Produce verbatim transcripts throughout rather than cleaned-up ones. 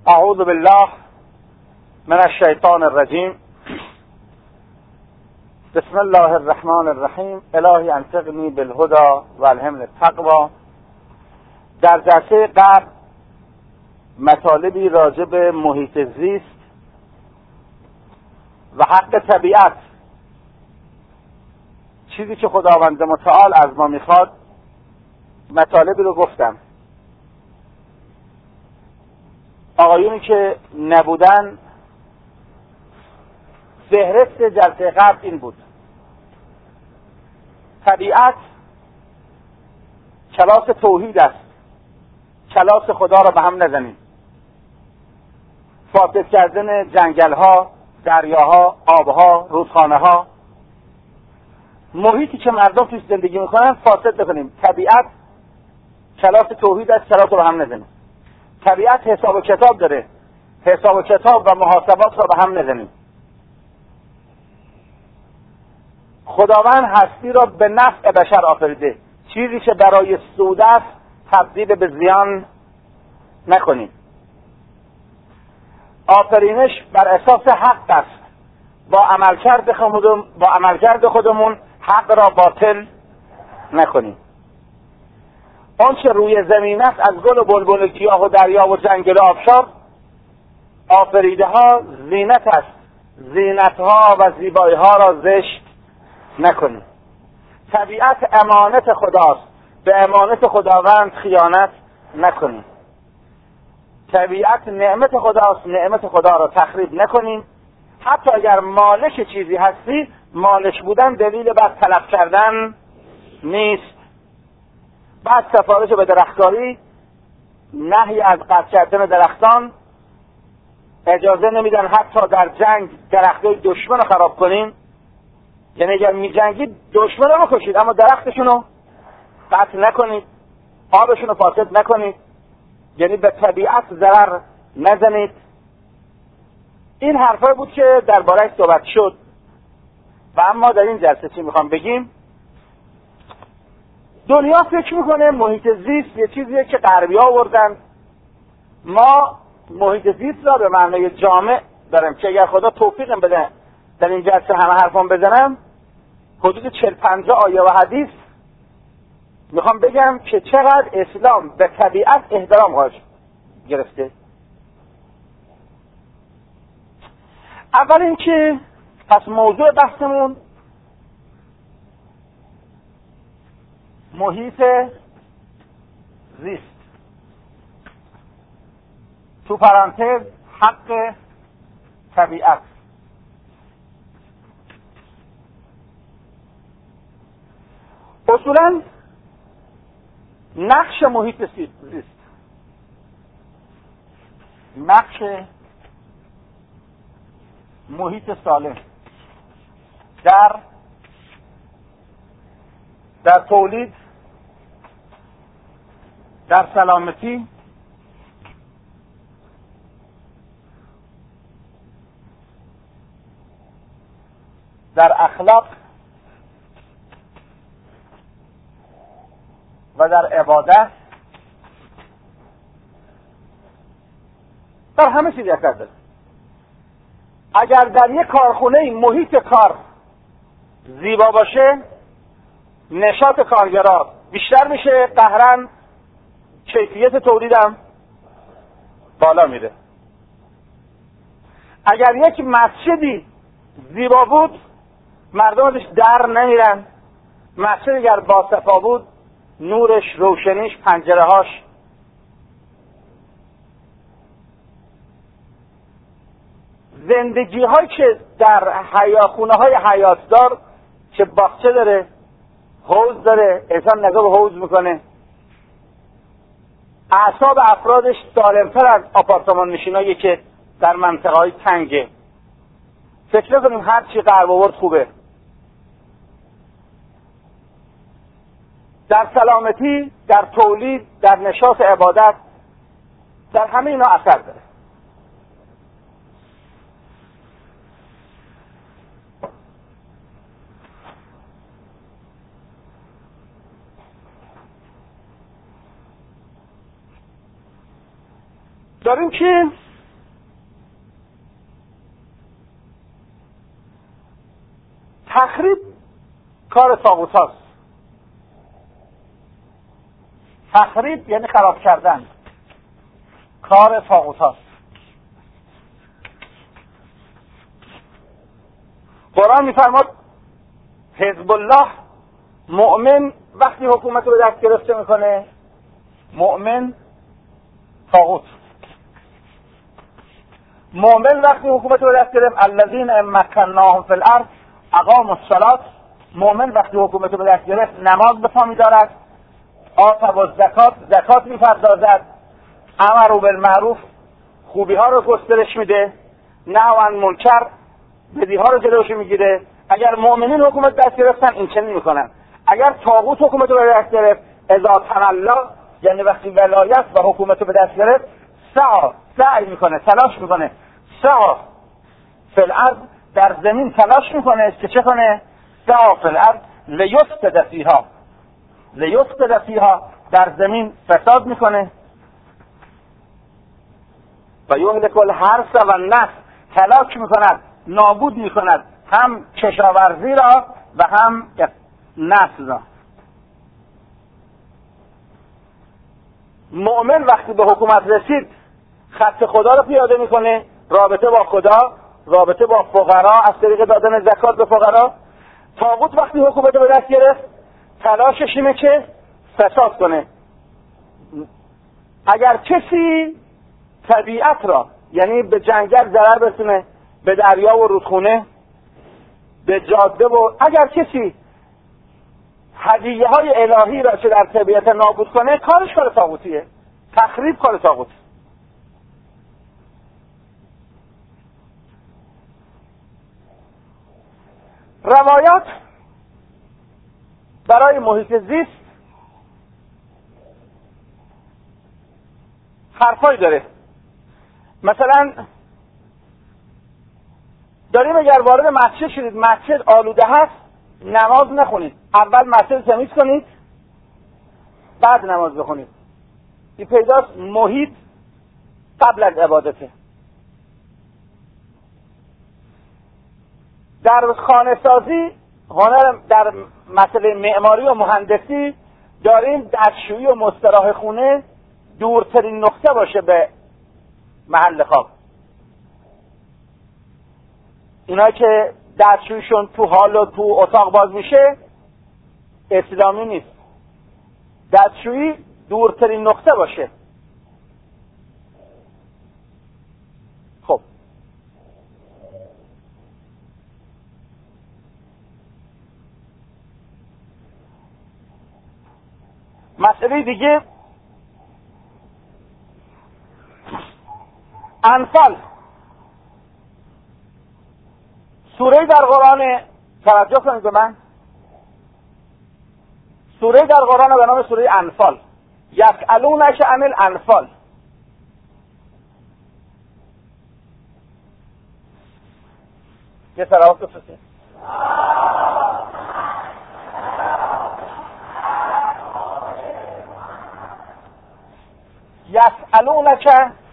اعوذ بالله من الشیطان الرجیم. بسم الله الرحمن الرحیم. الهی انطقنی بالهدى و الهمنی التقوی. در جلسه قبل مطالبی راجع به محیط زیست و حق طبیعت، چیزی که خداوند متعال از ما میخواد، مطالبی رو گفتم. آقایونی که نبودن، فهرست جلسه قبل این بود: طبیعت کلاس توحید است، کلاس خدا را به هم نزنیم. فاسد کردن جنگل ها، دریاها، آبها، رودخانه ها، محیطی که مردم توش زندگی میکنن فاسد نکنیم. طبیعت کلاس توحید است، کلاس رو به هم نزنیم. طبیعت حساب و کتاب داره، حساب و کتاب و محاسبات را به هم نزنیم. خداوند هستی را به نفع بشر آفریده، چیزی که برای سود است تبدیل به زیان نکنیم. آفرینش بر اساس حق است. با عملکرد خودمون با عملکرد خودمون حق را باطل نکنیم. آنچه روی زمین است، از گل و بلبل و گیاه و دریا و جنگل و آبشار، آفریده ها زینت است. زینت ها و زیبایی ها را زشت نکنیم. طبیعت امانت خداست، به امانت خداوند خیانت نکنیم. طبیعت نعمت خداست، نعمت خدا را تخریب نکنیم. حتی اگر مالک چیزی هستی، مالک بودن دلیل بر تلف کردن نیست. بعد سفارش به درختکاری، نهی از قطع کردن درختان، اجازه نمیدن حتی در جنگ درختای دشمن رو خراب کنیم. یعنی اگر می جنگید دشمن رو بکشید، اما درختشون رو قطع نکنید، آبشون رو فاسد نکنید، یعنی به طبیعت ضرر نزنید. این حرفا بود که درباره‌اش صحبت شد. و اما در این جلسه چی میخوام بگیم؟ دنیا فکر میکنه محیط زیست یه چیزیه که غربی آوردن. ما محیط زیست را به معنای جامع داریم که اگر خدا توفیق بده در این جلسه همه حرفان بزنم، حدود چهل پنجاه آیه و حدیث میخوام بگم که چقدر اسلام به طبیعت احترام قائل گرفته. اول اینکه پس موضوع بحثمون محیط زیست، تو پرانتز حق طبیعت. اصولا نقش محیط زیست، نقش محیط سالم در در تولید، در سلامتی، در اخلاق و در عبادت، در همه چیزی اثر داره. اگر در یک کارخونه محیط کار زیبا باشه، نشاط کارگرا بیشتر میشه، قهرن کیفیت تولیدم بالا میره. اگر یک مسجدی زیبا بود، مردم ازش در نمیرن. مسجد اگر باصفا بود، نورش، روشنیش، پنجرهاش زندگی هایی که در حیاخونه های حیاتدار که باغچه داره، حوض داره، انسان نگاه به حوض میکنه، اعصاب افرادش سالمتر از آپارتمان نشینایی که در منطقه های تنگه. فکر نکنیم هر چی غرب آورد خوبه. در سلامتی، در تولید، در نشاط عبادت، در همه اینا اثر داره. داریم که تخریب کار طاغوت هاست. تخریب یعنی خراب کردن، کار طاغوت هاست. قرآن میفرماد حزب الله، مؤمن وقتی حکومت رو به دست گرفته میکنه، مؤمن طاغوت. مؤمن وقتی حکومت رو به دست گرفت، الذین مکناهم فی الارض اقاموا الصلاة، مؤمن وقتی حکومت رو به دست گرفت نماز به پا می‌دارد، آتوا الزکات، زکات می‌پردازد، امروا بالمعروف، خوبی ها رو گسترش میده، نهی عن منکر، بدی ها رو جلوش میگیره. اگر مؤمنین حکومت دست گرفتن این چنین میکنن. اگر طاغوت حکومت رو به دست گرفت، اذا تولى، یعنی وقتی ولایت و حکومت رو به دست گرفت، سعی سعی میکنه، تلاش میکنه، سعی فی الارض، در زمین تلاش میکنه که چه کنه؟ سعی فی الارض لیفسد فیها، لیفسد فیها، در زمین فساد میکنه. و یهلک الحرث و النسل، هلاک میکند، نابود میکند هم کشاورزی را و هم نسل را. مؤمن وقتی به حکومت رسید خط خدا رو پیاده میکنه، رابطه با خدا، رابطه با فقرا از طریق دادن زکات به فقرا. طاغوت وقتی حکومت رو به دست گرفت تلاشش اینه که فساد کنه. اگر کسی طبیعت را، یعنی به جنگل ضرر برسونه، به دریا و رودخونه، به جاده، و اگر کسی هدیه های الهی را چه در طبیعت نابود کنه، کارش کار طاغوتیه. تخریب کار طاغوت. روایات برای محیط زیست حرفایی داره. مثلا داریم اگر وارد مسجد شدید، مسجد آلوده هست، نماز نخونید، اول مسجد تمیز کنید بعد نماز بخونید. این پیداست محیط قبل از عبادته. در خانه سازی، هنر، در مسئله معماری و مهندسی داریم دستشویی و مستراح خونه دورترین نقطه باشه به محل خواب. اینا که دستشویشون تو حال و تو اتاق باز میشه اسلامی نیست. دستشویی دورترین نقطه باشه. خب مسئله دیگه، انفال، سوره در قرآن، توجه کنید به من، سوره در قرآن به نام سوره انفال، یسألونک عن الانفال. یه صلوات بفرستید. یسألونک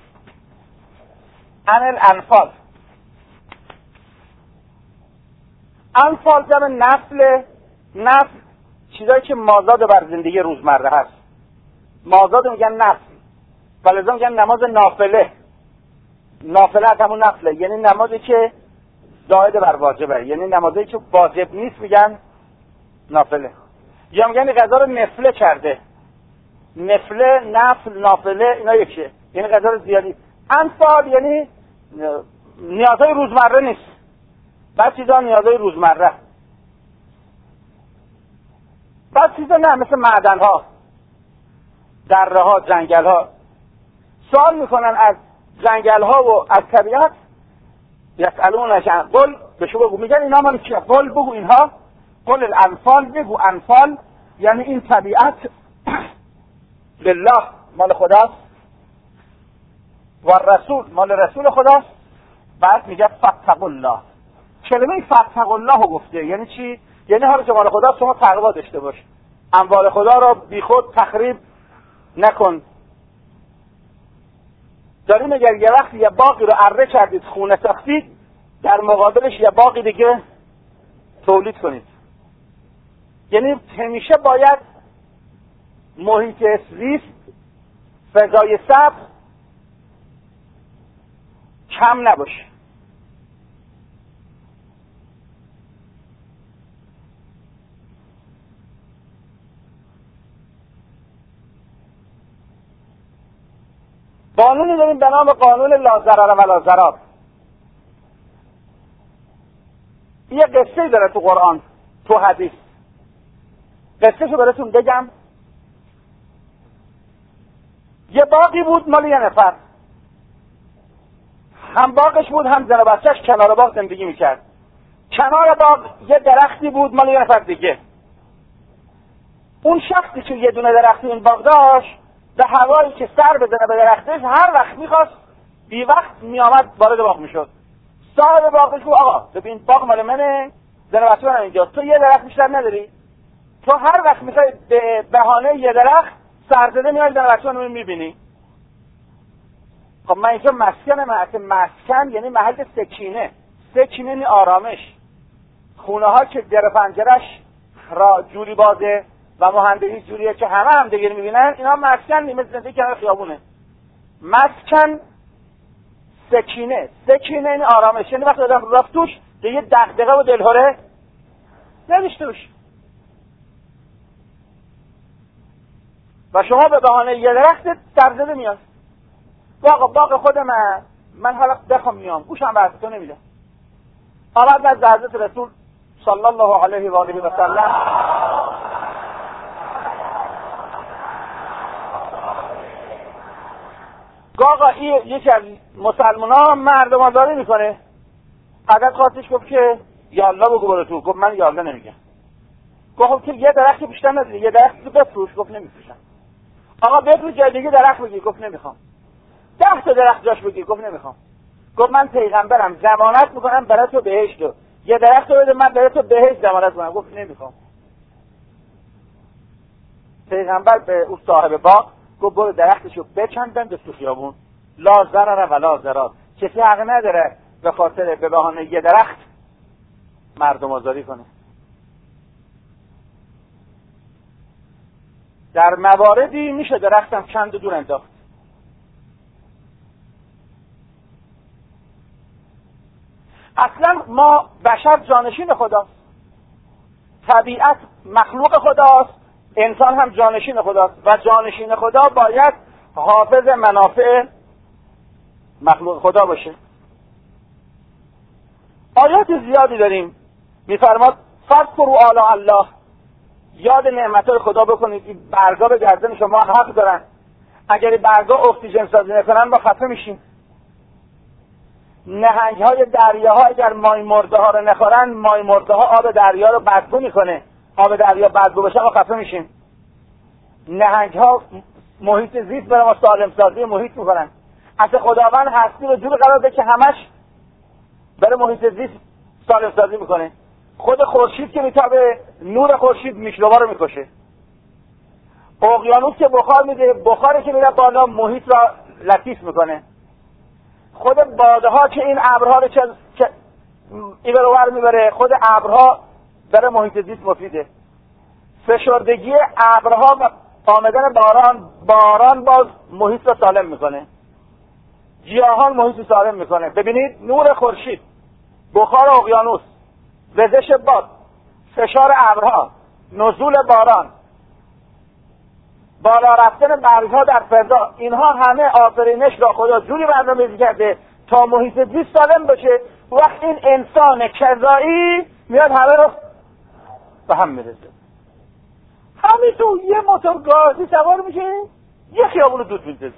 عن الانفال. انفال جمع نفل، نفل چیزایی که مازاد بر زندگی روزمره هست. مازاد میگن نفل، ولذا میگن نماز نافله. نافله همون نفله، یعنی نمازی که زائد بر واجبه، یعنی نمازی که واجب نیست میگن نافله. یا میگن غذا رو نفله کرده. نفله، نفل، نافله اینا یکیه، یعنی غذا رو زیادی. انفال یعنی نیازهای روزمره نیست، بعد چیزا نیازهای روزمره، بعد چیزا نه، مثل معدن ها، دره ها، جنگل ها. سوال میکنن از جنگل ها و از طبیعت، یسألونک عن، قل بهشو بگو، میگن اینا من چیه؟ قل بگو اینها، قل الانفال، بگو انفال یعنی این طبیعت لله مال خداست و رسول مال رسول خداست. بعد میگه فاتقوا الله. کلمه فاتقوا الله رو گفته، یعنی چی؟ یعنی حالا که مال خداست شما تقوا داشته باش، اموال خدا را بیخود تخریب نکن. داریم اگر یه وقت یه باقی رو اره کردید، خونه ساختید، در مقابلش یه باقی دیگه تولید کنید. یعنی همیشه باید محیط زیست، فضای سبز کم نباشه. قانونی داریم به نام قانون لا ضرر ولا ضرار. یه قصه داره تو قرآن، تو حدیث. قصهشو براتون بگم. یه باقی بود مال یه نفر، هم باغش بود هم زن و بچه‌ش کنار باغ زندگی میکرد. کنار باغ یه درختی بود مال یه نفر دیگه. اون شخصی که یه دونه درختی این باغ داشت، به هوایی که سر بزنه به درختش هر وقت میخواست بی وقت میامد وارد باغ میشد. صاحب باغش گفت آقا ببین باغ مال منه، زن و بچه منم اینجاست، تو یه درخت بیشتر نداری؟ تو هر وقت میخوای به بهانه یه درخت سرزده میای زن و بچه منو میبینی. خب من اینجا مسکن من، مسکن یعنی محل سکینه. سکینه یعنی آرامش. خونه ها که در پنجرش را جوری بازه و مهندسی جوریه که همه هم دیگه میبینن، اینا مسکن نیمه زندگی کنار خیابونه. مسکن سکینه، سکینه این آرامش، یعنی وقتی آدم رفت توش دیگه دغدغه و دلهره نمیشه توش. و شما به بهانه یه درخت سرزده میاد. باغ باغ خود من من حالا بخوام میام گوشم به تو نمیده. آمد از حضرت رسول صلی الله علیه و آله و سلم گاگا این یکی از مسلمان ها مردم آزاری میکنه. عدد خواستش گفت که یالله بگو برو تو. گفت من یالله نمیگم. گفت که یه درخت بیشتر نداری، یه درخت تو بفروش. گفت نمیفروشم. آقا بفروش جای دیگه درخت بگی. گفت نمیخوام. ده تا درخت جاش بگی. گفت نمیخوام. گفت من پیغمبرم ضمانت میکنم برای تو بهشت. یه درخت رو بده من برای تو بهشت ضمانت میکنم. گفت نمیخوام. پیغمبر به اون صاحب باغ گفت برو درختشو بچند بند تو خیابون. لا ضرر ولا ضرار. کسی حق نداره به خاطر به بهانه یه درخت مردم آزاری کنه. در مواردی میشه درختم چند دور انداخت. اصلا ما بشر جانشین خداست، طبیعت مخلوق خداست، انسان هم جانشین خداست و جانشین خدا باید حافظ منافع مخلوق خدا باشه. آیات زیادی داریم میفرماد فذکروا آلاء الله، یاد نعمتهای خدا بکنید. این برگا به گردن شما حق دارن. اگر برگا اکسیژن سازی نکنن ما خفه میشیم. نهنگ های دریاها اگر مای مرده ها رو نخورن، مای مرده ها آب دریا رو بدبو میکنه. آب دریا بدبو بشه ما خفه میشیم. نهنگ ها محیط زیست برای ما سالم سازی محیط میکنن. اصلا خداوند هستی رو جور قرار ده که همش برای محیط زیست سالم سازی میکنه. خود خورشید که میتابه نور خورشید میکروبا رو میکشه. اقیانوس که بخار میده، بخاری که میره بالا محیط را لطیف میکنه. خود باده ها که این ابرها رو که ایور ور میبره، خود ابرها برای محیط زیست مفیده. فشردگی ابرها و آمدن باران، باران باز محیط را سالم میکنه. گیاهان محیط سالم میکنه. ببینید نور خورشید، بخار اقیانوس، وزش باد، فشار ابرها، نزول باران، بالا رفتن برگها در فضا، اینها همه آفرینش را خدا جوری برنامه‌ریزی کرده تا محیط زیست سالم باشه. وقت این انسان کذایی میاد همه رو به هم میرسه. همین تو یه موتور گازی سوار میشه یه خیابون دود میزده.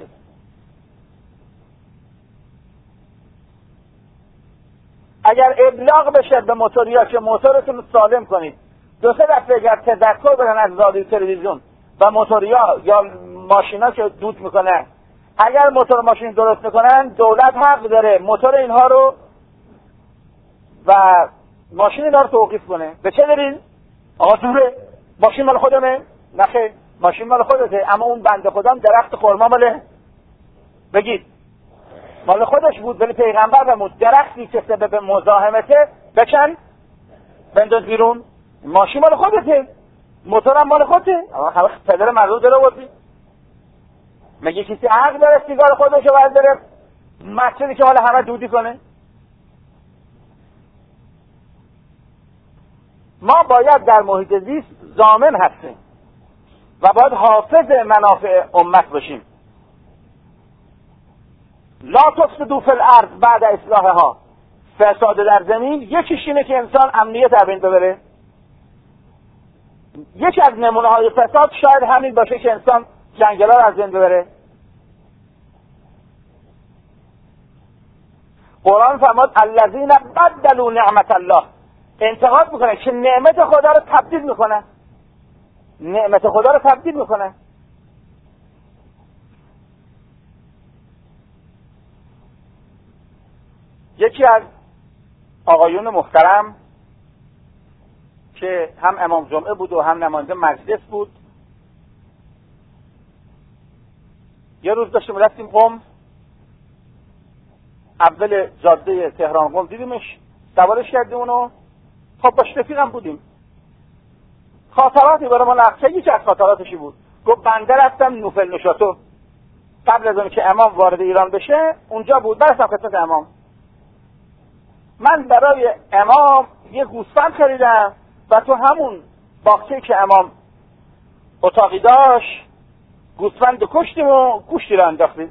اگر ابلاغ بشه به موتوریا که موتورتون رو سالم کنید، دو سه دفعه اگر تذکر بدن از رادیو تلویزیون و موتوریا یا ماشینا که دود میکنن، اگر موتور ماشین درست میکنن دولت حق داره موتور اینها رو و ماشین اینا رو توقیف کنه. به چه دلیل؟ آقا دوره، ماشین مال خودمه؟ نخیر، ماشین مال خودته، اما اون بنده خودم درخت خرما ماله، بگید مال خودش بود. ولی پیغمبر فرمود درختی که سبب مزاحمته بکن بنداز بیرون. ماشین مال خودته، موتورم مال خودته، اما پدر مردم داره وردی. مگه کسی حق داره سیگار خودشو برداره مسجدی که حالا همه دودی کنه؟ ما باید در محیط زیست ضامن هستیم و باید حافظ منافع امت باشیم. لا تفسدوا فی الارض بعد اصلاحها. فساد در زمین یکیش اینه که انسان امنیت از بین ببره. یکی از نمونه های فساد شاید همین باشه که انسان جنگلا رو از بین ببره. قرآن فرمود الذین بدلوا نعمت الله، انتقاد میکنه که نعمت خدا رو تبدیل میکنن، نعمت خدا رو تبدیل میکنن. یکی از آقایون محترم که هم امام جمعه بود و هم نماینده مجلس بود، یه روز داشتیم رفتیم قم، اول جاده تهران قم دیدیمش، سوارش کردیم اونو. خب باش رفیقم بودیم، خاطراتی برای ما نقشه. یکی از خاطراتشی بود، گفت بنده رفتم نوفل نشاتو قبل از اون که امام وارد ایران بشه، اونجا بود. برسم خدمت امام، من برای امام یه گوسفند خریدم و تو همون باغچه‌ای که امام اتاقی داشت گوسفند کشتیم و گوشتی رو انداختیم.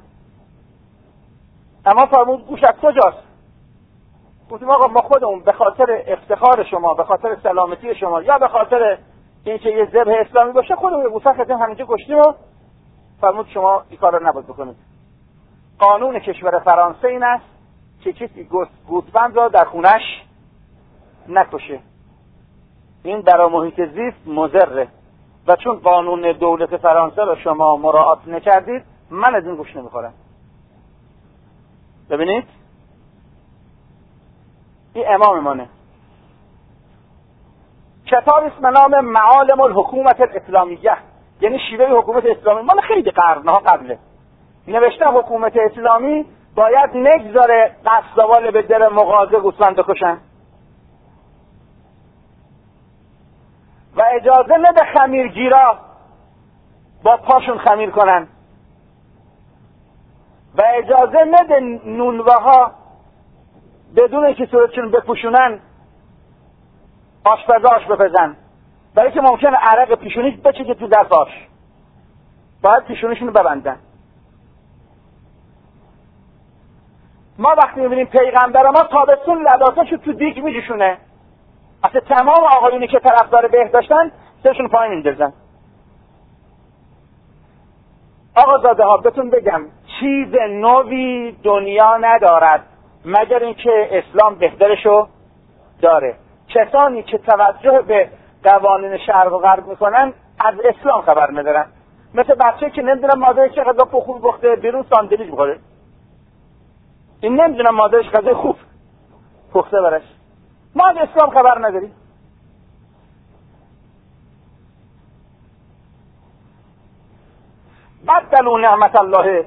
امام فرمود گوشت از کجاست؟ گفتیم آقا ما خودمون به خاطر افتخار شما، به خاطر سلامتی شما، یا به خاطر اینکه یه ذبح اسلامی باشه خودمون گوسفند خریدیم همینجا کشتیم. و فرمود شما این کار رو نباید بکنید. قانون کشور فرانسه این است که کسی گوسفند را در خونش نکشه. این در محیط زیست مضره و چون قانون دولت فرانسه را شما مراعات نکردید، من از این گوشت نمیخورم. ببینید این امام مانه. کتاب اسم نام معالم الحکومت الاسلامیه، یعنی شیوه حکومت اسلامی، مال خیلی قرنها قبله. نوشته حکومت اسلامی باید نگذاره قصدوال به در مغازه گوسفند کشن و اجازه نده خمیرگیرا با پاشون خمیر کنن و اجازه نده نونواها بدون اینکه صورتشون بپوشونن آشپزا آش بپزن، برای که ممکنه عرق پیشونی بچگه تو دست آش. باید پیشونیشون رو ببندن. ما وقتی میبینیم پیغمبر ما تابستون لباساشو تو دیگ میجوشونه، اصلا تمام آقایونی که طرفدار بهداشتن سرشون پایین میندازن. آقا زاده ها بهتون بگم چیز نوی دنیا ندارد مگر اینکه اسلام بهترشو داره. کسانی که توجه به قوانین شرق و غرب میکنن از اسلام خبر ندارن. مثل بچه که نمیدونم مادرش چه غذا خوب پخته بیرون ساندویچ میخوره، این نمیدونم مادرش غذا خوب پخته برش. ما از اسلام خبر نداریم. بدلوا نعمت الله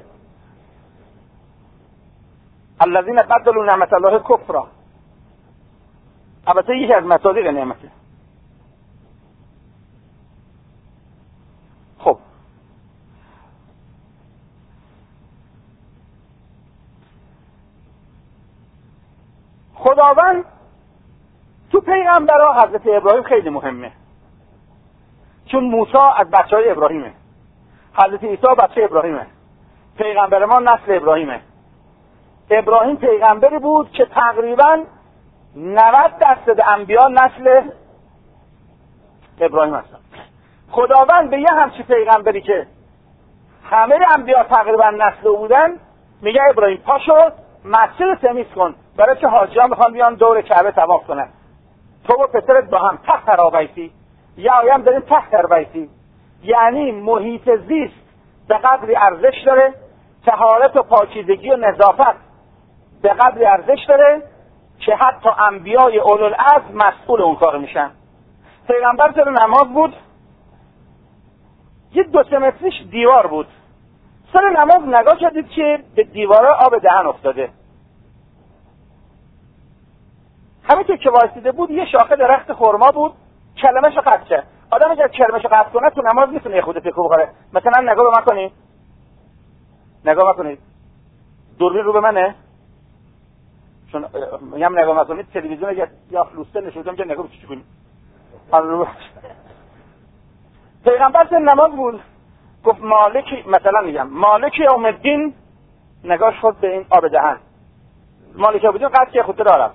الذين بدلوا نعمت الله کفرا. البته یکی از مصادیق نعمته. خب خداوند تو پیغمبرها حضرت ابراهیم خیلی مهمه، چون موسی از بچهای ابراهیمه، حضرت عیسی بچه ابراهیمه، پیغمبر ما نسل ابراهیمه. ابراهیم پیغمبری بود که تقریبا نود درصد انبیا نسل ابراهیم هستن. خداوند به یه همچی پیغمبری که همه انبیا تقریبا نسل بودن میگه ابراهیم پاشو مسجد تمیز کن، برای که حاجیان میخوان بیان دور کعبه طواف کنن. تو و پسرت با هم تحت رابیتی یا آیم داریم تحت رابیتی. یعنی محیط زیست به قدری ارزش داره، طهارت و پاکیزگی و نظافت به قدری ارزش داره که حتی انبیای اولوالعزم مسئول اون کار میشن. پیغمبر سر نماز بود، یه دو سه متریش دیوار بود. سر نماز نگاه کردید که به دیواره آب دهن افتاده. همین که واسطه بود یه شاخه درخت خرما بود، کلمه‌شو قطع کرد. آدم اگه کلمه‌شو قطع کنه تو نماز میتونه یه خود تکو بخوره. مثلا نگاه به من کنید، نگاه کنید، دوربین رو به منه، چون میگم نگاه کنید تلویزیون یا یا فلوسته نشودم که نگاه چی کنید. پیغمبر در نماز بود گفت مالکی، مثلا میگم مالکی یوم الدین، نگاش خود به این آب دهن، مالکی یوم الدین قطع که خود دارم.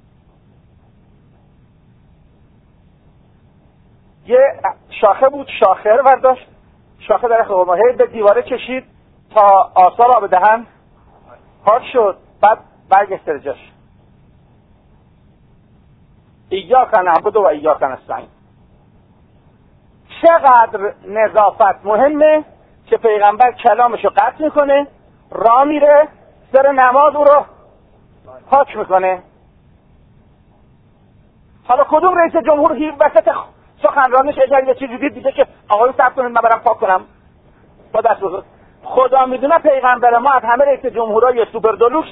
یه شاخه بود، شاخه رو برداشت، شاخه در خرما هی به دیواره کشید تا آثار آب دهن پاک شد، بعد برگشت سر جاش. ایاک نعبد و ایاک نستعین. چقدر نظافت مهمه که پیغمبر کلامشو قطع میکنه، راه میره سر نماز او رو پاک میکنه. حالا کدوم رئیس جمهور هی وسط سخنرانیش اگر یه چیزی دید دیگه که آقای صبر کنید من برم پاک کنم با دست بزرگ، خدا میدونه پیغمبر ما از همه رئیس جمهورای سوپر دلوکس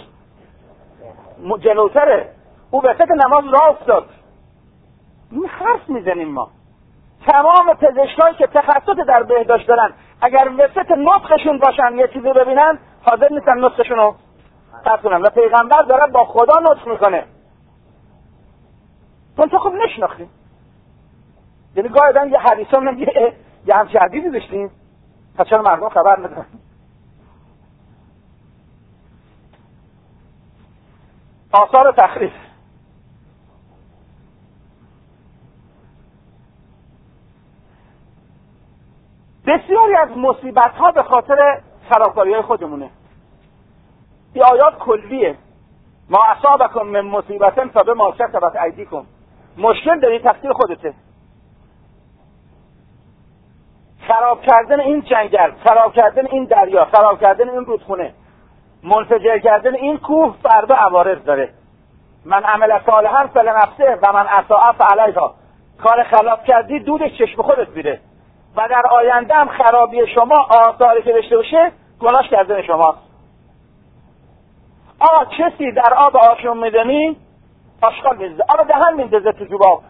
جلوتره. او وسط نماز راه افتاد. این حرف میزنیم ما. تمام پزشکایی که تخصص در بهداشت دارن اگر وسط نطقشون باشن یه چیزی ببینن حاضر نیستن نطقشون رو قطع کنن. و پیغمبر داره با خدا نطق میکنه. من تو خوب نشناختیم. یعنی گاهی دارن یه حدیث هم نمیگه یه همچه حدیثی داشتیم پس چرا مردم خبر ندارن. آثار تخریف. بسیاری از مصیبت ها به خاطر خرابکاری های خودمونه. این آیات کلیه. ما اصابکم من مصیبت فبما کسبت ایدیکم. مشکل داری تقصیر خودته. خراب کردن این جنگل، خراب کردن این دریا، خراب کردن این رودخونه، منفجر کردن این کوه فردا عوارض داره. من عمل صالحا فلنفسه و من اساء فعلیها. کار خلاف کردی دودش چشم خودت میره و در آینده هم خرابی شما آثاری که داشته باشه گناهش کردن شماست. آقا کسی در آب آشوم میدنی آشغال میزده، آب دهن میندازه تو جوب.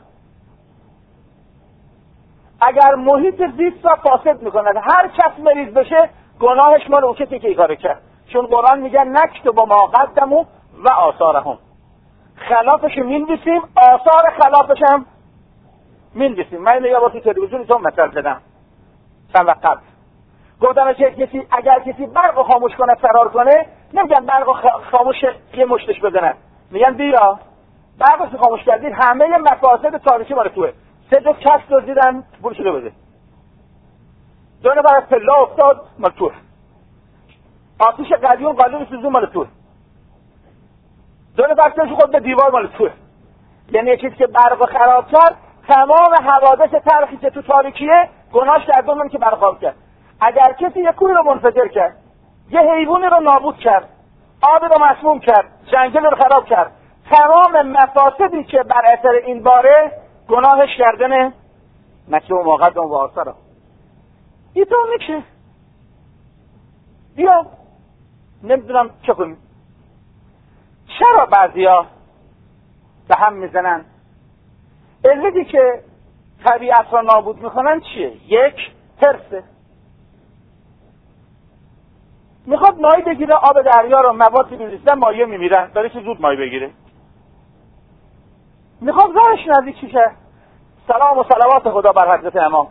اگر محیط زیست را فاسد میکند هر کس مریض بشه گناهش مال اون کسی که این کارو کرد. چون قرآن میگه نکتب ما قدموا و آثارهم. خلافش مینویسیم، آثار خلافش هم مینویسیم. من یه بار تو تلویزیون تو مثال زدم چند وقت قبل، گفتم که کسی اگر کسی برق خاموش کنه فرار کنه نمیگن برق خاموش یه مشتش بزنن، میگن بیا برق خاموش کردید همه مفاسد تاریخی مال توه. سه جفت کفش دزدیدن بورش رو بده، دو نفر از پله افتاد مال توه، آتیش قلیون قلیون سوزون مال توه، دو نفر سرش خود به دیوار مال توه. یعنی یه چیزی که برق خراب کرد تمام حوادث تاریخی که تو تاریکیه گناهش در دومن که برق خراب کرد. اگر کسی یک کوه رو منفجر کرد، یه حیوانی رو نابود کرد، آب رو مسموم کرد، جنگل رو خراب کرد، تمام مفاسدی که بر اثر این باره گناهش کردنه نکته و مقدم و آثاره. این تو میشه بیا نمیدونم چه کنیم. چرا بعضیا به هم میزنن؟ علتی که طبیعت را نابود میکنن چیه؟ یک، حرصه. میخواد ماهی بگیره، آب دریا رو موادی میریزن ماهی میمیرن، داره که زود ماهی بگیره. میخواد راهش نزدیک شه. سلام و صلوات خدا بر حضرت امام.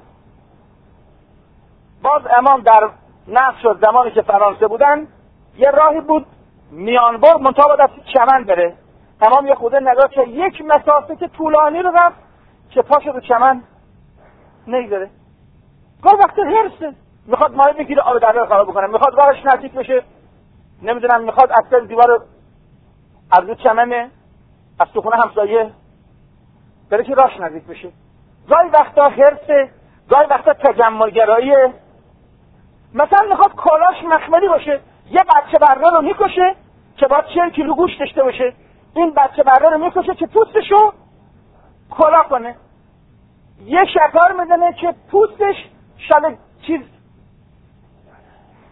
باز امام در نقش شد زمانی که فرانسه بودن یه راهی بود میانبر منتها باید از چمن بره. امام یه خوده نگاه که یک مسافت طولانی رو رفت که پاشو رو چمن نگذاره. گاه وقت حرصه، میخواد ماهی بگیره آب دریا رو خراب بکنه، میخواد راهش نزدیک بشه، نمیدونم میخواد از سر دیوار از رو چمنه از تو خونه همسایه بره که راهش نزدیک بشه. گاهی وقتا حرصه، گاهی وقتا تجملگراییه. مثلا میخواد کالاش مخملی باشه، یه بچه بره رو میکشه که باید چهل کیلو گوشت داشته باشه، این بچه بره رو میکشه که پوستشو کلا کنه، یه شکار میدنه که پوستش شاله چیز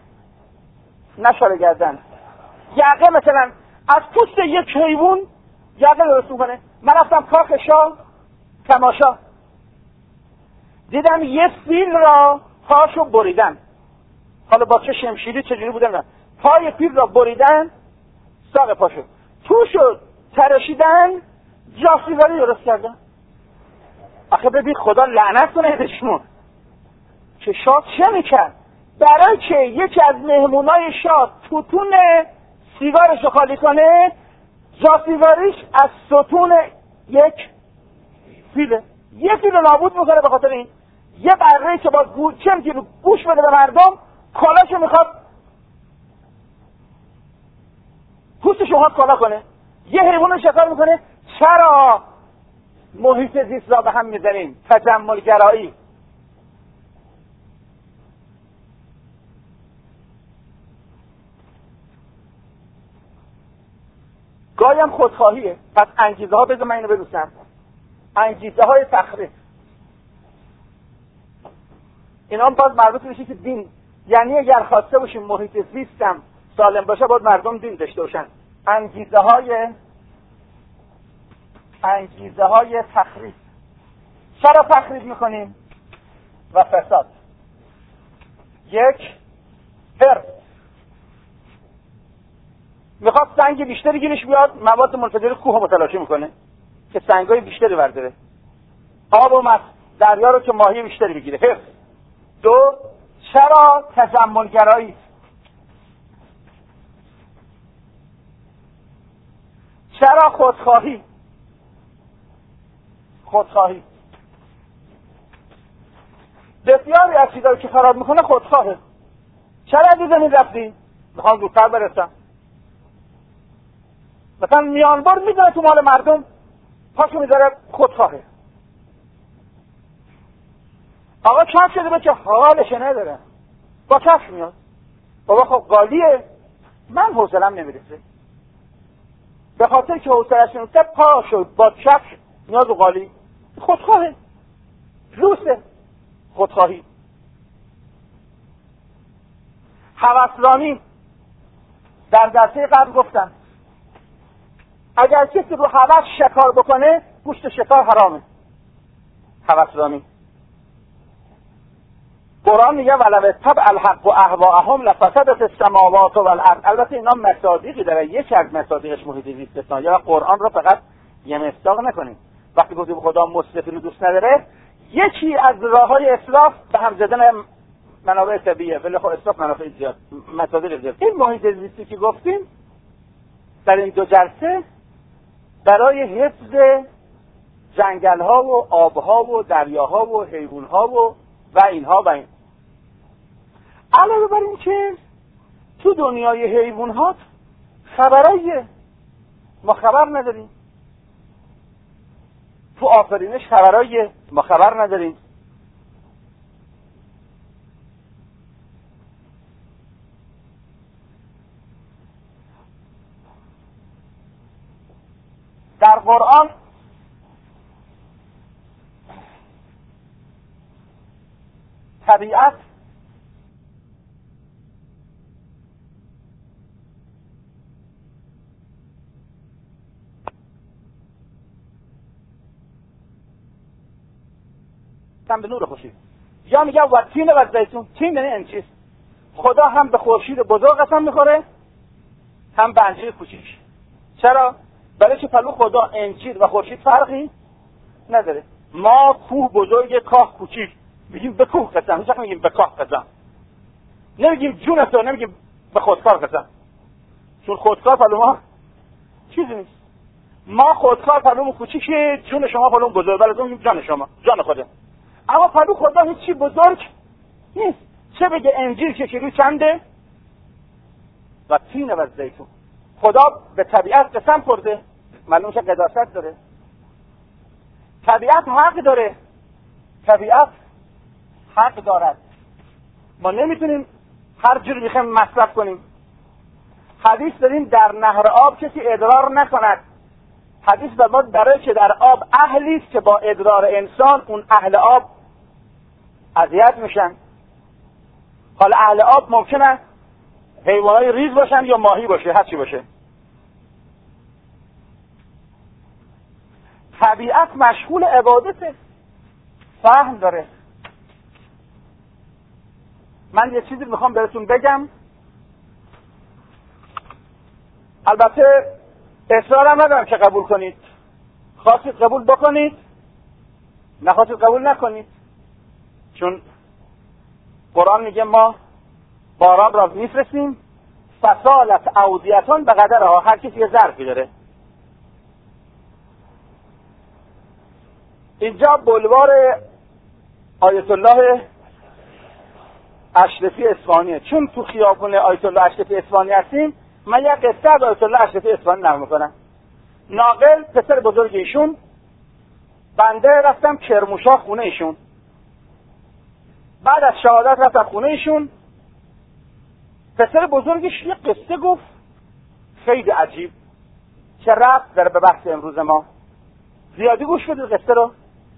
نشاله گردن، یقه مثلا از پوست یک حیوان یقه درست میکنه. من رفتم کاخ شاه تماشا، دیدم یه فیل را پاشو بریدن. حالا با چه شمشیری چجوری بودن؟ پای فیل را بریدن، ساق پاشو توشو تراشیدن، جاسیگاری درست کردن. آخه ببین خدا لعنت کنه ازشون که شاه چه میکرد؟ برای که یکی از مهمونای شاه توتون سیگارش رو خالی کنه، جاسیگاریش از ستون یک فیله. یه فیل رو نابود میکنه. به خاطر این یه بره که با گوچه میگیره گوش بده به مردم، کالاشو میخواد پوستش رو کالا کنه. یه حیوان رو شکار میکنه. چرا محیط زیست را به هم میزنیم؟ تجملگرایی. گاهی هم خودخواهیه. پس انگیزه ها بذار من اینو بدوستم. انگیزه های تخریب اینا هم باز مربوط میشه که دین، یعنی اگر خواسته باشیم محیط زیستم سالم باشه باید مردم دین داشته باشن. انگیزه های انگیزه های تخریب. چرا تخریب میکنیم؟ و فساد. یک، حرص. میخواد سنگ بیشتری گیرش بیاد، مواد منفجر کوه متلاشی میکنه که سنگای بیشتری برداره. آب و مس دریا رو که ماهی بیشتری بگیره. حرص. دو، چرا تجملگرایی. چرا خودخواهی. خودخواهی بسیاری از چیزایی که خراب میکنه خودخواهه. چرا عزیزم رفتی؟ میخوام زودتر برسم. مثلا میانبر میدونه تو مال مردم، پاشو میذاره خودخواهه. آقا کف شده به که حالش نداره، با کف میاد. بابا خب قالیه، من حوصلم نمیرسه. به خاطر که حوصلش نمیرسه پاشو با کف نیاز و قالی. خودخواهه، لوسه. خودخواهی. هوسرانی. در درسه قبل گفتم اگر کسی رو هوس شکار بکنه گوشت شکار حرامه. هوسرانی. قرآن میگه ولو اتبع الحق و اهواءهم لفسدت السماوات والارض. البته اینا مصادیقی داره. یکی از مصادیقش محیط زیست. یا قرآن رو فقط یه مصداق نکنیم. وقتی گفتیم خدا مسرفی رو دوست نداره، یکی از راههای اسراف به هم زدن منابع طبیعیه. ولی خب اسراف منافع زیاد، مصادیق زیاد. این محیط زیستی که گفتیم در این دو جلسه برای حفظ جنگل‌ها و آب‌ها و دریاها و حیوان‌ها و و اینها و این. علاوه بر این که تو دنیای حیوانات خبراییه، ما خبر نداریم. تو آفرینش خبراییه، ما خبر نداریم. در قرآن طبیعت هم به نور خورشید. یا میگه و تین و زیتون. تین یعنی انچیز. خدا هم به خورشید بزرگ قسم میخوره هم به انچیز کوچیک. چرا؟ برای که پلو خدا انچیز و خورشید فرقی نداره. ما کوه بزرگ کاه کوچیک میگیم به کوه قسم، هیچ وقت میگیم به کاه قسم. نمیگیم جون تو، نمیگیم به خودکار قسم، چون خودکار پلو ما چیزی نیست. ما خودکار پلومون کوچیکه، جون شما پلوم بزرگ، ولی میگیم جان شما، جان خودم. اما پلو خدا هیچی بزرگ نیست. چه بگه انجیل که کیلو چنده و تین و زیتون. خدا به طبیعت قسم خورده، معلومه که قداست داره. طبیعت حق داره. طبیعت حق دارد. ما نمیتونیم هر جور میخوایم مصرف کنیم. حدیث داریم در نهر آب کسی ادرار نکند. حدیث فرمود برای که در آب اهلی است که با ادرار انسان اون اهل آب اذیت میشن. حالا اهل آب ممکنه حیوانای ریز باشن یا ماهی باشه، هر چی باشه. طبیعت مشغول عبادته، فهم داره. من یه چیزی میخوام بهتون بگم، البته اصرارم ندارم که قبول کنید، خواستید قبول بکنید، نخواستید قبول نکنید، چون قرآن میگه ما باران را میفرستیم فسالت اودیتون به قدرها، هر کسی یه ظرفی داره. اینجا بلوار آیت الله اشرفی اصفهانیه، چون تو خیابون آیت الله اشرفی اصفهانی هستیم من یک قصه از آیت الله اشرفی اصفهانی نقل میکنم. ناقل پسر بزرگ ایشون، بنده رفتم کرموشاه خونه ایشون، بعد از شهادت رفتم خونه ایشون، پسر بزرگش یه قصه گفت خیلی عجیب که ربط داره به بحث امروز ما. زیادی گوش بدید قصه رو.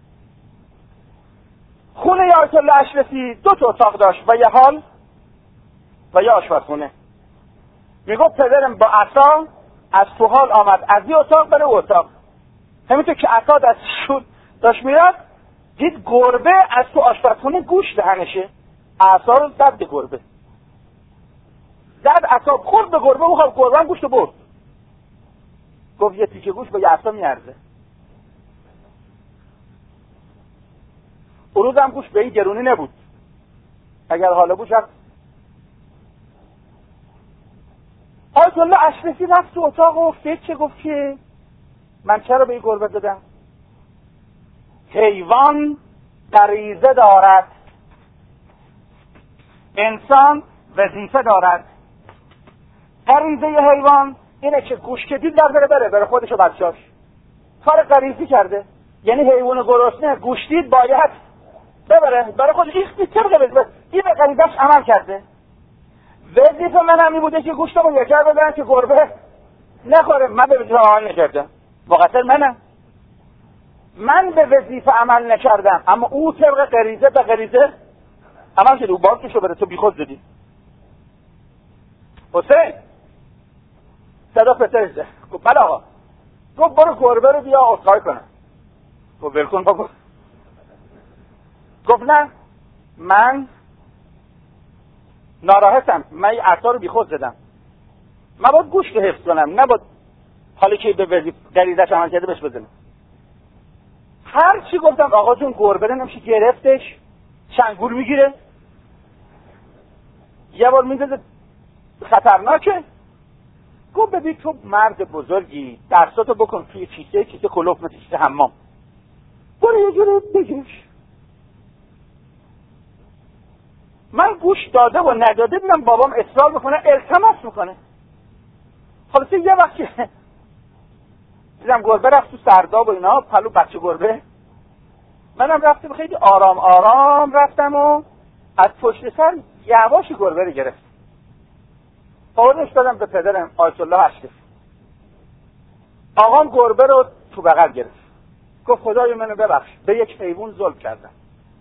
خونه آیت الله اشرفی دو تا اتاق داشت و یه حال و یه آشپزخونه. میگفت پدرم با عصا از تو حال آمد از یه اتاق بره اتاق، همینطور که عصا دستشون داشت میرد دید گربه از تو آشپزخونه گوشت دهنشه، عصا رو زد به گربه، زد عصا خورد به گربه، بخواب گربه هم گوشت رو برد. گفت یه تیکه گوشت به یه عصا میارزه. اون روز هم گوشت به این گرونی نبود، اگر حالا بود شد. آیت الله اشرفی رفت تو اتاق و فکر چه گفت که من چرا به این گربه دادم؟ حیوان غریزه دارد، انسان وظیفه دارد. غریزه حیوان اینه که گوش که دید در بره بره بره خودش و بچه‌اش. کار غریزی کرده، یعنی حیوان گرسنه گوش دید باید ببره برای خودش. این طبق وظیفه، این به غریزه‌اش عمل کرده. وظیفه من هم این بوده که گوشت رو یکر بدن که گربه نخوره. من به وظیفه عمل نکردم، مقصر منم، من به وظیفه عمل نکردم، اما او طبق غریزه به غریزه عمل کرده. او باید که بره تو بیخود زدی. حسین صدا پسرش ده گفت بله آقا. گفت برو گربه رو بیا عذرخواهی کنم. گفت ولکن بابا. گفت نه من ناراحتم، من این عصا رو بیخود زدم، من باید گوشت رو حفظ کنم، نباید حالی که به وظیفه غریزه‌اش عمل کرده بهش بزنم. هر چی گفتم آقا جون گربه رو نمیشه گرفتش، چنگول میگیره، یه بار میندازه خطرناکه. گفت ببین تو مرد بزرگی، درساتو بکن توی کیسه، کیسه کلوف مثل کیسه حمام، برو یه جوری بگیرش. من گوش داده و نداده دیدم بابام اصرار میکنه، التماس میکنه. خلاصه یه وقت که دیدم گربه رفت تو سرداب و اینا، پلو بچه گربه، منم رفتم خیلی آرام آرام رفتم و از پشت سر یواش گربه رو گرفت، آوردمش دادم به پدرم آیت الله اشرفی. آقام گربه رو تو بغل گرفت، گفت خدای منو ببخش، به یک حیوان ظلم کردم.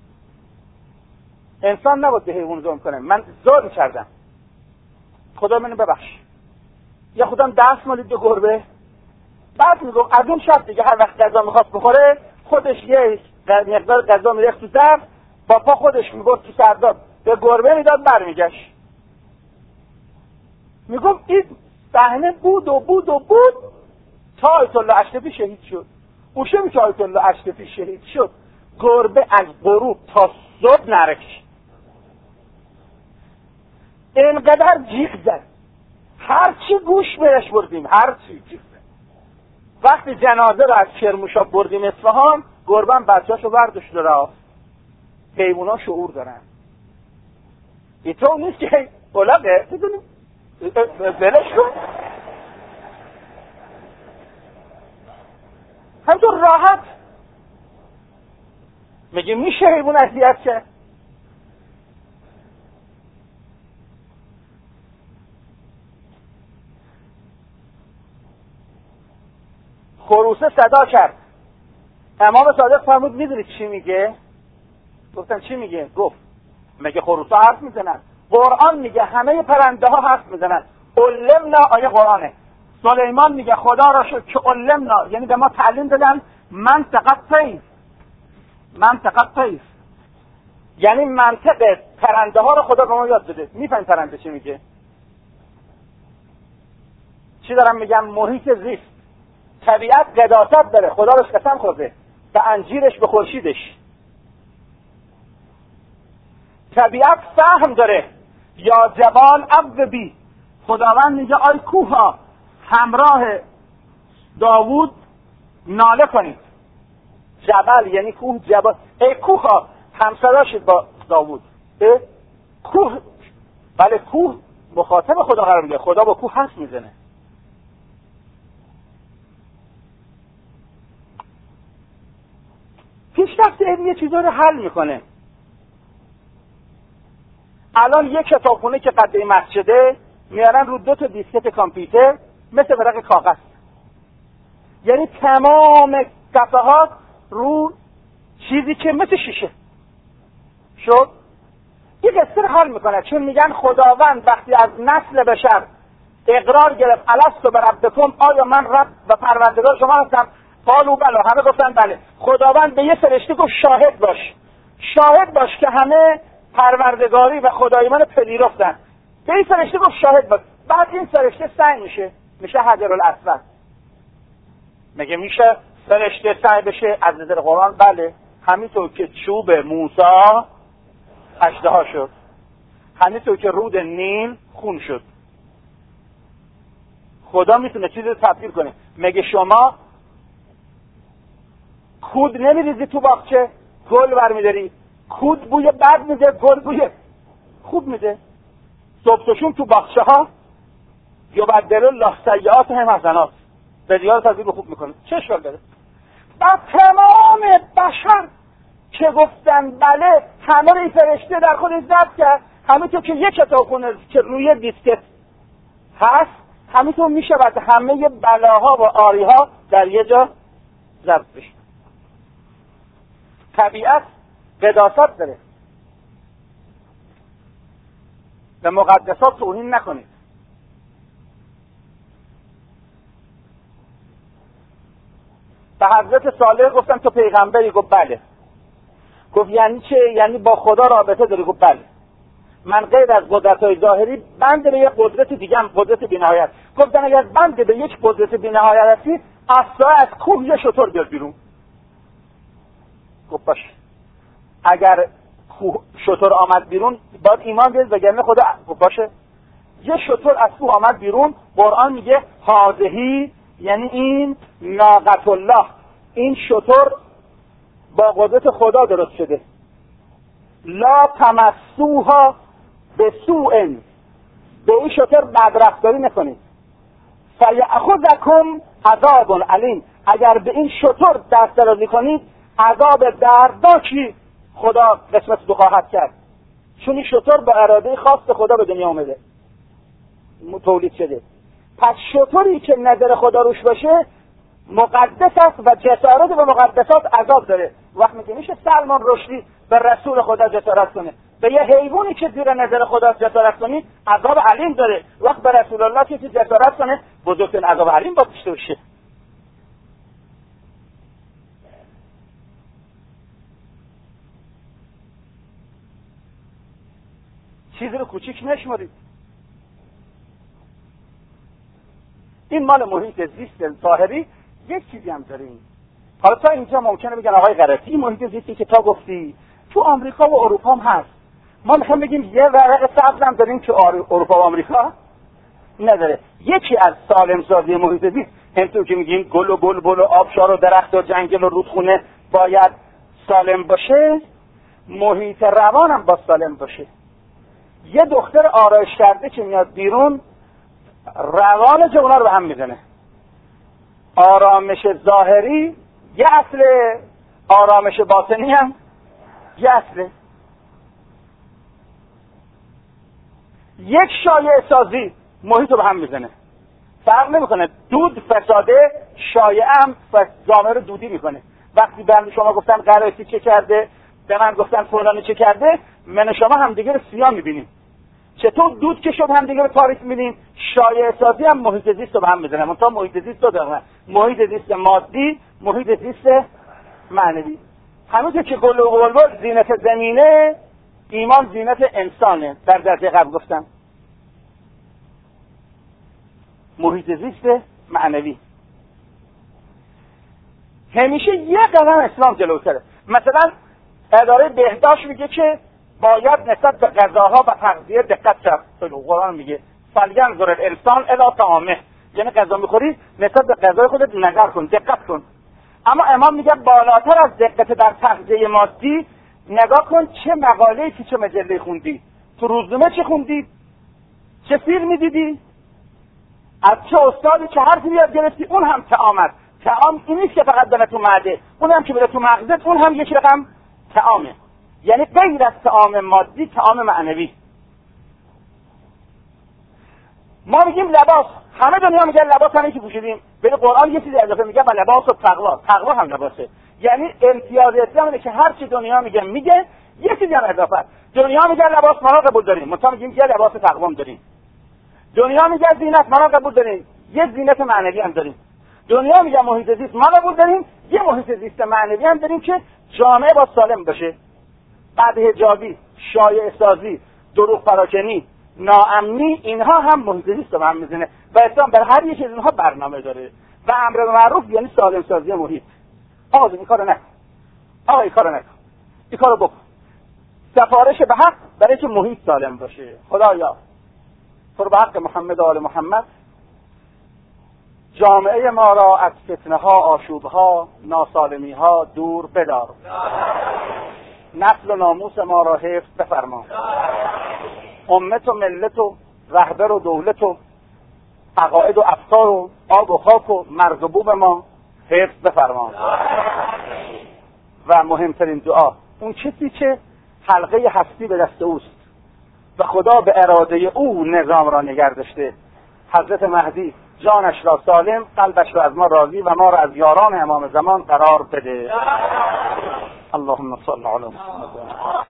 انسان نباید به حیوان ظلم کنه، من ظلم کردم، خدا منو ببخش. یا خودم دست مالید به گربه. بعد میگفت از اون شب دیگه هر وقت غذا میخواست بخوره خودش یه مقدار غذا میریخت تو ظرف، با پا خودش میبرد تو سرداب به گربه میداد، برمیگشت. میگفت این صحنه بود و بود و بود تا آیت الله اشرفی شهید شد. او شبی که آیت الله اشرفی شهید شد گربه از غروب تا صبح نرکش، اینقدر جیغ زد، هرچی گوش بهش بردیم، هرچی جیغ زد. وقتی جنازه رو از کرموشاه بردیم اصفهان، گربه هم بچه‌اشو برداشت و رفت. حیونا شعور دارن، اینطور نیست که اولاقه بدونیم بلش کن. همطور راحت میگه میشه حیوان اذیت شه. خروسه صدا کرد، امام صادق فرمود میدونید چی میگه؟ گفتن چی میگه؟ گفت میگه خروسه حرف میزنن، قرآن میگه همه پرنده ها حرف میزنن. علمنا، آیه قرآنه. سلیمان میگه خدا را شکر که علمنا، یعنی به ما تعلیم دادن منطقه طیف، منطقه طیف یعنی منطق پرنده ها رو خدا به ما یاد داده. میفهمی پرنده چی میگه؟ چی دارم میگم؟ محیط زیست. طبیعت قداست داره، خدا روش قسم خورده، به انجیرش به خورشیدش. طبیعت فهم داره. یا جبال عبدی، خداوند میگه آی کوها همراه داوود ناله کنید. جبل یعنی کوه، جبل ای کوها همصدا شد با داوود. کوه، بله کوه مخاطب خدا قرار میگه، خدا با کوه حرف میزنه. پیشرفت علمی چیزا رو حل میکنه. الان یک کتابخونه که قد این مسجده میارن رو دو تا دیسکت کامپیوتر مثل ورق کاغذ، یعنی تمام صفحات رو چیزی که مثل شیشه شد. این قصه رو حل میکنه، چون میگن خداوند وقتی از نسل بشر اقرار گرفت الستو بربکم، آیا من رب و پروردگار شما هستم؟ قالوا بلی، همه گفتن بله. خداوند به یه فرشته گفت شاهد باش، شاهد باش که همه پروردگاری و خدایی من پذیرفتن. به این فرشته گفت شاهد باش. بعد این فرشته سعی میشه میشه حجر الاسود. مگه میشه فرشته سعی بشه از نظر قرآن؟ بله. همینطور که چوب موسی اژدها شد، همینطور که رود نیل خون شد. خدا میتونه چیزی رو تبدیل کنه. مگه شما کود نمیریزی تو باغچه گل برمیداری؟ کود بوی بد میده، گل بوی خوب میده. صبحشون تو باغچه ها یبدل الله سیئات هم حسنات، بدیار تبدیل به خوب میکنه. چه اشکال داره؟ بعد تمام بشر که گفتن بله، همه رو این فرشته در خودش ضبط کرد. همینطور که یک کتابخونه که روی دیسکت هست، همینطور میشه بعد همه بلاها و آریها در یه جا ضبط بشه. طبیعت قداست داره. به مقدسات توهین نکنید. به حضرت صالح گفتم تو پیغمبری؟ گفت بله. گفت یعنی چه؟ یعنی با خدا رابطه داری؟ گفت بله. من غیر از قدرت‌های ظاهری بند به یک قدرت دیگه هم، قدرت بی‌نهایت. گفتن اگر بند به یک قدرت بی‌نهایت هستی، اصلا از کوه یه شتر بیار بیرون. گفت باشه. اگر شتر آمد بیرون باید ایمان بیارید، وگرنه خدا. گفت باشه. یه شتر از کوه آمد بیرون، قرآن میگه هذهی، یعنی این ناقة الله، این شتر با قدرت خدا درست شده. لا تمسوها بسوء، به این شتر بدرفتاری نکنید. فیأخذکم عذاب علیم، اگر به این شتر دست درازی کنید عذاب دردناکی خدا قسمت دو خواهد کرد. چون این شتر با اراده خاص خدا به دنیا اومده، تولید شده. پس شتری که نظر خدا روش باشه مقدس است و جسارت به مقدسات عذاب داره. وقت میگه میشه سلمان رشدی به رسول خدا جسارت کنه، به یه حیوانی که زیر نظر خدا جسارت کنی عذاب علیم داره. وقت به رسول الله کسی جسارت کنه بزرگترین عذاب علیم باید داشته باشه. چیزی رو کوچیک نشمارید. این مال محیط زیست ظاهری. یک چیزی هم داریم. حالا تا اینجا ممکنه بگن آقای غلطی، این محیط زیستی که تا گفتی تو آمریکا و اروپا هم هست. ما میخوایم بگیم یه ورق سبز هم داریم که اروپا و آمریکا نداره. یکی از سالم سازی محیط زیست همونطور که میگیم گل و بلبل و آبشار و درخت و جنگل و رودخونه باید سالم باشه، محیط روان هم با سالم باشه. یه دختر آرایش کرده که میاد بیرون روان جونا رو به هم میزنه. آرامش ظاهری یه اصل، آرامش باطنی هم یه اصله. یک شایعه سازی محیط رو به هم میزنه. فرق نمیکنه دود فساده، شایعه هم جامعه رو دودی میکنه. وقتی به شما گفتن قرائتی چه کرده، به من گفتن فلانی چه کرده، من شما هم دیگه رو سیاه میبینیم. چطور دود که شد هم دیگه رو تاریک می‌بینیم، شایعه سازی هم محیط زیست رو به هم می‌زنه. منتها محیط زیست رو دارن، محیط زیست مادی محیط زیست معنوی. همونطور که گل و بلبل زینت زمینه، ایمان زینت انسانه. در درجه قبل گفتم محیط زیست معنوی. همیشه یه قدم اسلام جلوتره. مثلا اداره بهداشت میگه که باید نسبت به غذاها و تغذیه دقت کرد. قرآن میگه فلینظر الانسان الی طعامه، یعنی غذا میخوری نسبت به غذای خودت نظر کن، دقت کن. اما امام میگه بالاتر از دقت در تغذیه مادی، نگاه کن چه مقاله‌ای که چه مجله خوندی، تو روزنامه چه خوندی، چه فیلمی دیدی، از چه استادی چه حرفی یاد گرفتی. اون هم طعامت. طعام این نیست که فقط بره تو معده، اون هم که بره تو مغزت، اون هم یک رقم طعامه. یعنی غیر از طعام مادی، طعام معنوی. ما میگیم لباس، همه دنیا میگن لباس همین که پوشیدیم، ولی قرآن یه چیزی اضافه میگه و لباس و تقوا. تقوا هم لباسه. یعنی امتیاز اسلام اینه که هر چی دنیا میگه میگه یه چیزی هم اضافه. دنیا میگه لباس، ما قبول داریم، ما میگیم یه لباس تقوا داریم. دنیا میگه زینت، ما قبول داریم، یه زینت معنوی هم داریم. دنیا میگه محیط زیست، ما قبول داریم، یه محیط زیست معنوی هم داریم که جامعه با سالم باشه. بدحجابی، شایعه سازی، دروغ پراکنی، ناامنی، اینها هم محیط زیست رو هم میزنه و اسلام بر هر یک از اینها برنامه داره. و امر به معروف یعنی سالم سازی محیط. آقا این کارو نکن، آقا این کارو نکن، این کارو بکن. سفارش به حق برای که محیط سالم باشه. خدایا تو به حق محمد و آل محمد جامعه ما را از فتنه ها، آشوب ها، ناسالمی ها دور بدار. نسل و ناموس ما را حفظ بفرما. امت و ملت و رهبر و دولت و عقاید و افکار و آب و خاک و مرز و بوم ما حفظ بفرما. و مهمترین دعا، اون کسی که حلقه هستی به دست اوست و خدا به اراده او نظام را نگه داشته، حضرت مهدی جانش را سالم، قلبش را از ما راضی و ما را از یاران امام زمان قرار بده. اللهم صل علی محمد.